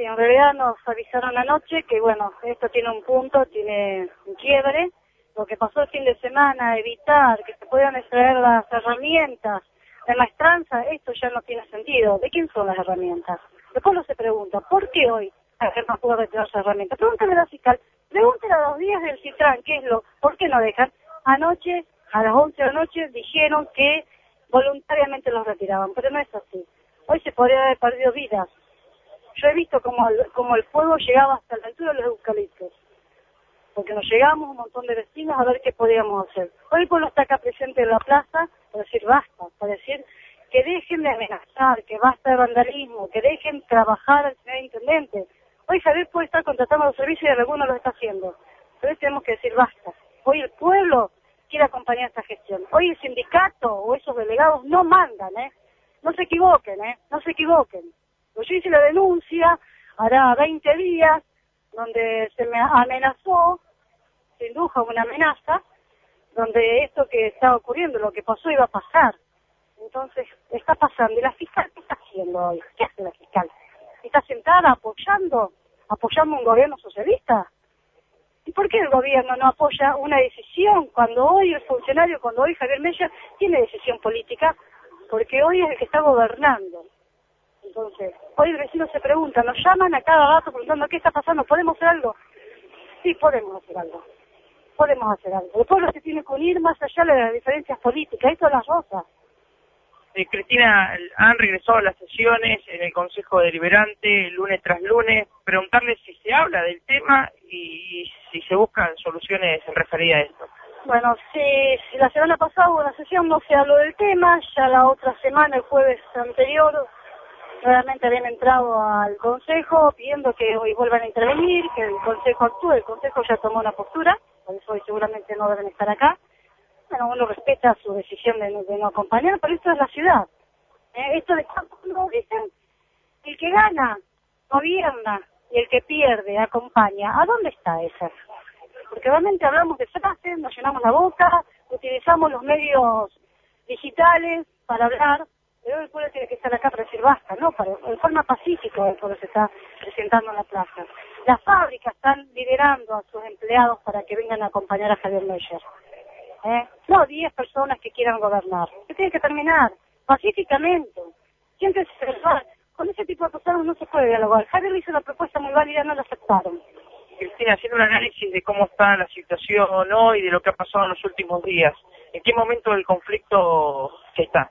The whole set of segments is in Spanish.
en realidad nos avisaron anoche que, bueno, esto tiene un punto, tiene un quiebre. Lo que pasó el fin de semana, evitar que se puedan extraer las herramientas de maestranza, esto ya no tiene sentido. ¿De quién son las herramientas? El pueblo se pregunta, ¿por qué hoy la gente no pudo retirar sus herramientas? Pregúntale a la fiscal, pregúntale a los días del Citran, ¿por qué no dejan? Anoche, a las 11 de la noche, dijeron que voluntariamente los retiraban, pero no es así. Hoy se podría haber perdido vidas. Yo he visto como el fuego llegaba hasta la altura de los eucaliptos, porque nos llegamos un montón de vecinos a ver qué podíamos hacer. Hoy el pueblo está acá presente en la plaza para decir basta, para decir que dejen de amenazar, que basta de vandalismo, que dejen trabajar al señor intendente. Hoy Javier puede estar contratando los servicios y alguno lo está haciendo, pero hoy tenemos que decir basta. Hoy el pueblo quiere acompañar esta gestión. Hoy el sindicato o esos delegados no mandan, no se equivoquen, no se equivoquen. Yo hice la denuncia, hará 20 días, donde se me amenazó, se indujo una amenaza, donde esto que está ocurriendo, lo que pasó iba a pasar. Entonces, está pasando. ¿Y la fiscal qué está haciendo hoy? ¿Qué hace la fiscal? ¿Está sentada apoyando un gobierno socialista? ¿Y por qué el gobierno no apoya una decisión cuando hoy Javier Meyer tiene decisión política? Porque hoy es el que está gobernando. Entonces, hoy el vecino se pregunta, nos llaman a cada rato preguntando qué está pasando, ¿podemos hacer algo? Sí, podemos hacer algo. Podemos hacer algo. El pueblo se tiene que unir más allá de las diferencias políticas, esto es la rosa. Cristina, han regresado a las sesiones en el Consejo Deliberante lunes tras lunes, preguntarle si se habla del tema y si se buscan soluciones en referida a esto. Bueno, si la semana pasada hubo una sesión, no se habló del tema, ya la otra semana, el jueves anterior, nuevamente habían entrado al Consejo pidiendo que hoy vuelvan a intervenir, que el Consejo actúe. El Consejo ya tomó una postura, por eso hoy seguramente no deben estar acá. Bueno, uno respeta su decisión de no acompañar, pero esto es la ciudad. Esto de cuando dicen, el que gana, gobierna, y el que pierde, acompaña. ¿A dónde está eso? Porque realmente hablamos de frases, nos llenamos la boca, utilizamos los medios digitales para hablar, pero el pueblo tiene que estar acá para decir basta, ¿no? En forma pacífica el pueblo se está presentando en la plaza. Las fábricas están liderando a sus empleados para que vengan a acompañar a Javier Meyer. No 10 personas que quieran gobernar. Se tiene que terminar pacíficamente. Siempre con ese tipo de personas no se puede dialogar. Javier hizo una propuesta muy válida, no la aceptaron. Cristina, haciendo un análisis de cómo está la situación hoy, de lo que ha pasado en los últimos días, ¿en qué momento del conflicto está?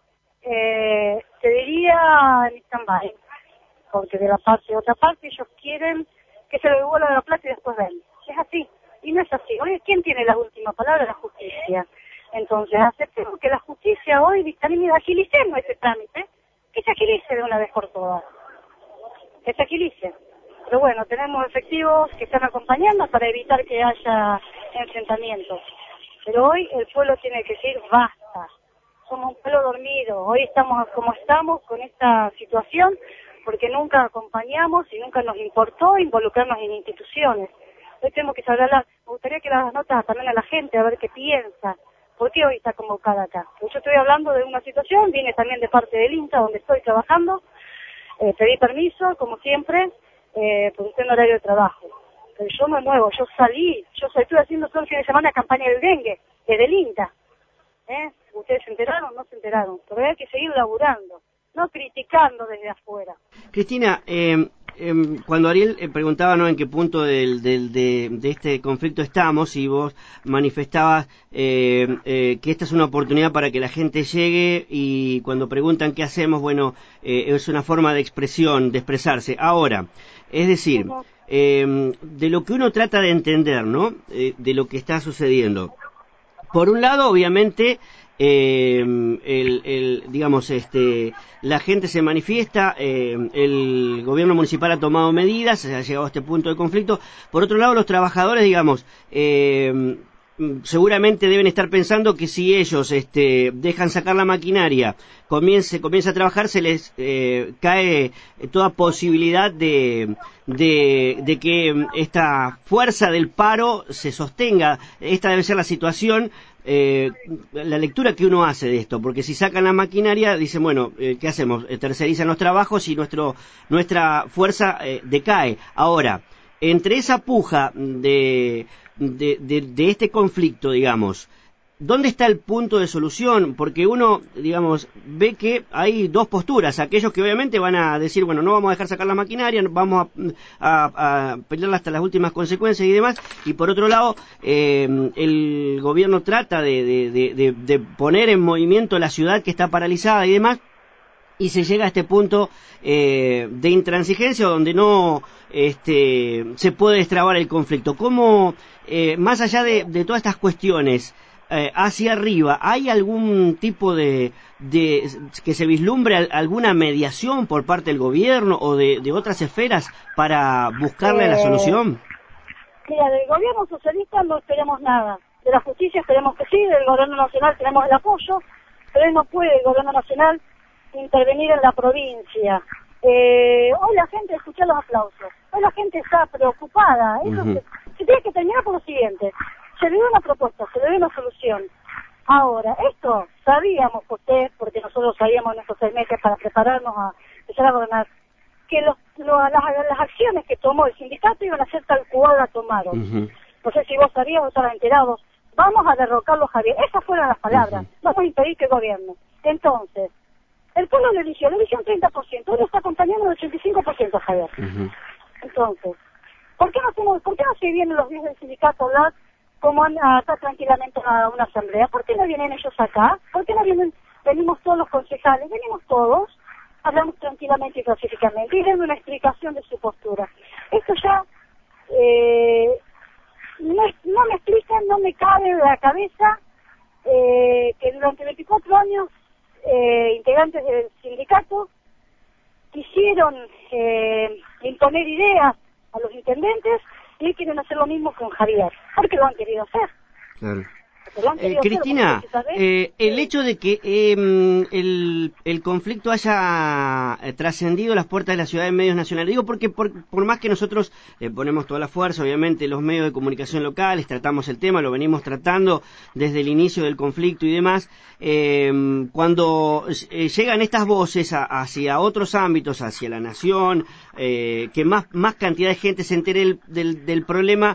Te diría en stand-by, porque de otra parte ellos quieren que se lo devuelvan a la plata y después ven. Es así, y no es así. Hoy, ¿quién tiene la última palabra? La justicia. Entonces, aceptemos que la justicia hoy dictamine, agilicemos ese trámite, que se agilice de una vez por todas. Que se agilice. Pero bueno, tenemos efectivos que están acompañando para evitar que haya enfrentamientos. Pero hoy el pueblo tiene que decir basta. Somos un pueblo dormido. Hoy estamos como estamos con esta situación porque nunca acompañamos y nunca nos importó involucrarnos en instituciones. Hoy tenemos que saber hablar. Me gustaría que las notas también a la gente a ver qué piensa. ¿Por qué hoy está convocada acá? Pues yo estoy hablando de una situación, vine también de parte del INTA donde estoy trabajando. Pedí permiso, como siempre, porque estoy en horario de trabajo. Pero yo me muevo, yo estuve haciendo todo el fin de semana campaña del dengue, desde el INTA. ¿Ustedes se enteraron o no se enteraron? Pero hay que seguir laburando, no criticando desde afuera. Cristina, cuando Ariel preguntaba, ¿no?, en qué punto de este conflicto estamos, y vos manifestabas que esta es una oportunidad para que la gente llegue, y cuando preguntan qué hacemos, bueno, es una forma de expresión, de expresarse. Ahora, es decir, de lo que uno trata de entender, ¿no?, de lo que está sucediendo. Por un lado, obviamente, digamos, la gente se manifiesta, el gobierno municipal ha tomado medidas, se ha llegado a este punto de conflicto. Por otro lado, los trabajadores, digamos, seguramente deben estar pensando que si ellos dejan sacar la maquinaria, comienza a trabajar, se les cae toda posibilidad de que esta fuerza del paro se sostenga. Esta debe ser la situación la lectura que uno hace de esto, porque si sacan la maquinaria, dicen, bueno, ¿qué hacemos? Tercerizan los trabajos y nuestra fuerza decae. Ahora, entre esa puja de este conflicto, digamos, ¿dónde está el punto de solución? Porque uno, digamos, ve que hay dos posturas. Aquellos que obviamente van a decir, bueno, no vamos a dejar sacar la maquinaria, vamos a pelearla hasta las últimas consecuencias y demás. Y por otro lado, el gobierno trata de poner en movimiento la ciudad que está paralizada y demás. Y se llega a este punto de intransigencia donde no se puede destrabar el conflicto. ¿Cómo, más allá de todas estas cuestiones, hacia arriba, ¿hay algún tipo de que se vislumbre alguna mediación por parte del gobierno o de otras esferas para buscarle la solución? Mira, del gobierno socialista no esperemos nada. De la justicia esperemos que sí, del gobierno nacional tenemos el apoyo, pero él no puede, el gobierno nacional, intervenir en la provincia. Hoy la gente escucha los aplausos, hoy la gente está preocupada. Eso se tiene que terminar por lo siguiente: se le dio una propuesta, se le dio una solución. Ahora, esto sabíamos, porque nosotros sabíamos en estos 6 meses para prepararnos a empezar a gobernar, que las acciones que tomó el sindicato iban a ser tal cual la tomaron. No sé si vos sabías o estabas enterados. Vamos a derrocarlo, Javier. Esas fueron las palabras. Vamos a impedir que gobierne. Entonces, el pueblo le eligió un 30%, hoy lo está acompañando el 85%, Javier. Entonces, ¿por qué no se vienen los días del sindicato a hablar como acá tranquilamente a una asamblea? ¿Por qué no vienen ellos acá? ¿Por qué no venimos todos los concejales? Venimos todos, hablamos tranquilamente y pacíficamente y den una explicación de su postura. Esto ya no me explican, no me cabe en la cabeza que durante 24 años integrantes del sindicato quisieron imponer ideas a los intendentes y quieren hacer lo mismo con Javier, porque lo han querido hacer. Claro. Cristina, el hecho de que el conflicto haya trascendido las puertas de la ciudad en medios nacionales, digo porque por más que nosotros ponemos toda la fuerza, obviamente los medios de comunicación locales, tratamos el tema, lo venimos tratando desde el inicio del conflicto y demás, cuando llegan estas voces hacia otros ámbitos, hacia la nación, que más cantidad de gente se entere del problema,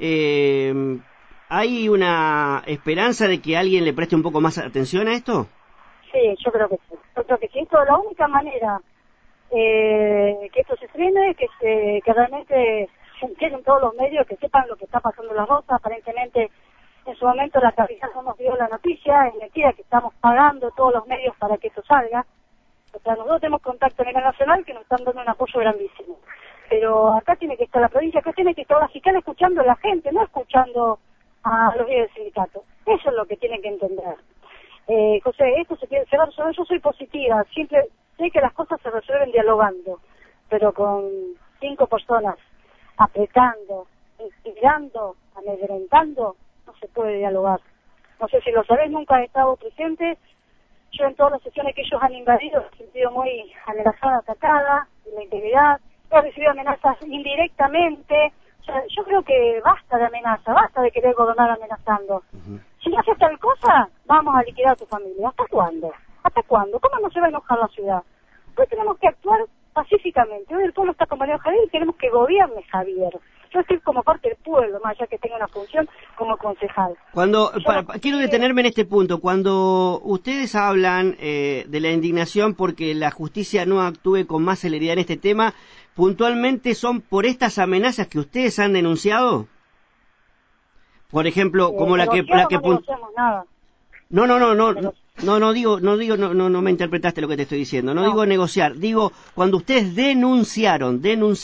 ¿hay una esperanza de que alguien le preste un poco más atención a esto? Sí, yo creo que sí. Yo creo que sí. Esto es la única manera que esto se frene, que realmente se enteren todos los medios, que sepan lo que está pasando en La Rosa. Aparentemente, en su momento la capital no nos dio la noticia, es mentira que estamos pagando todos los medios para que esto salga. O sea, nosotros tenemos contacto a nivel nacional que nos están dando un apoyo grandísimo. Pero acá tiene que estar la provincia, acá tiene que estar la fiscal escuchando a la gente, no escuchando a los días del sindicato. Eso es lo que tienen que entender. José, esto se va a resolver. Yo soy positiva, siempre sé que las cosas se resuelven dialogando, pero con 5 personas apretando, instigando, amedrentando, no se puede dialogar. No sé si lo sabés, nunca he estado presente. Yo en todas las sesiones que ellos han invadido he sentido muy amenazada, atacada, en la integridad, he recibido amenazas indirectamente. O sea, yo creo que basta de amenaza, basta de querer gobernar amenazando. Si no haces tal cosa, vamos a liquidar a tu familia. ¿Hasta cuándo? ¿Hasta cuándo? ¿Cómo no se va a enojar la ciudad? Hoy tenemos que actuar pacíficamente. Hoy el pueblo está acompañado de Javier y queremos que gobierne Javier. Yo estoy como parte del pueblo, más allá que tenga una función como concejal. Quiero detenerme en este punto. Cuando ustedes hablan de la indignación porque la justicia no actúe con más celeridad en este tema, ¿puntualmente son por estas amenazas que ustedes han denunciado? Por ejemplo, como la que nada. No me interpretaste lo que te estoy diciendo. No digo negociar, digo cuando ustedes denunciaron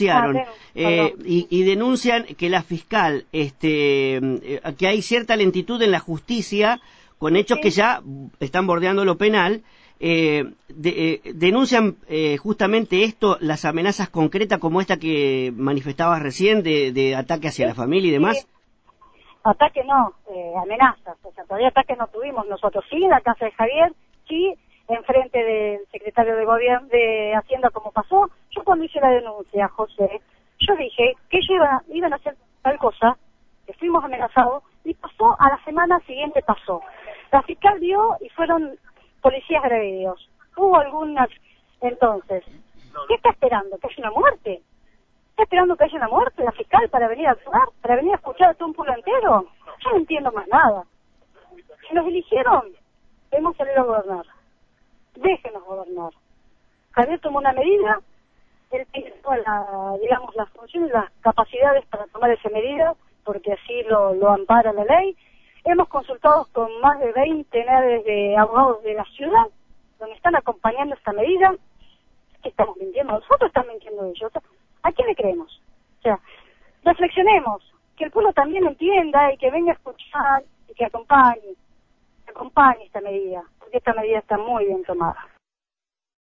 y denuncian que la fiscal, que hay cierta lentitud en la justicia con hechos que ya están bordeando lo penal. Denuncian justamente esto, las amenazas concretas como esta que manifestabas recién de ataque hacia la familia y demás. Sí. Ataque no, amenazas. O sea, todavía ataque no tuvimos nosotros. Sí, en la casa de Javier, sí, enfrente del secretario de Gobierno de Hacienda, como pasó. Yo cuando hice la denuncia, José, yo dije que ellos iban a hacer tal cosa, que fuimos amenazados, Y pasó, a la semana siguiente pasó. La fiscal vio y fueron policías agredidos. Hubo algunas, entonces, ¿qué está esperando? ¿Que haya una muerte? ¿Está esperando que haya una muerte la fiscal para venir a actuar? ¿Para venir a escuchar a todo un pueblo entero? Yo no entiendo más nada. Si nos eligieron, debemos salir a gobernar. Déjenos gobernar. Javier tomó una medida, él tiene todas las funciones, las capacidades para tomar esa medida, porque así lo ampara la ley. Hemos consultado con más de 20 naves de abogados de la ciudad, donde están acompañando esta medida. Estamos mintiendo, nosotros estamos mintiendo ellos. ¿A quién le creemos? O sea, reflexionemos, que el pueblo también entienda y que venga a escuchar y que acompañe esta medida, porque esta medida está muy bien tomada.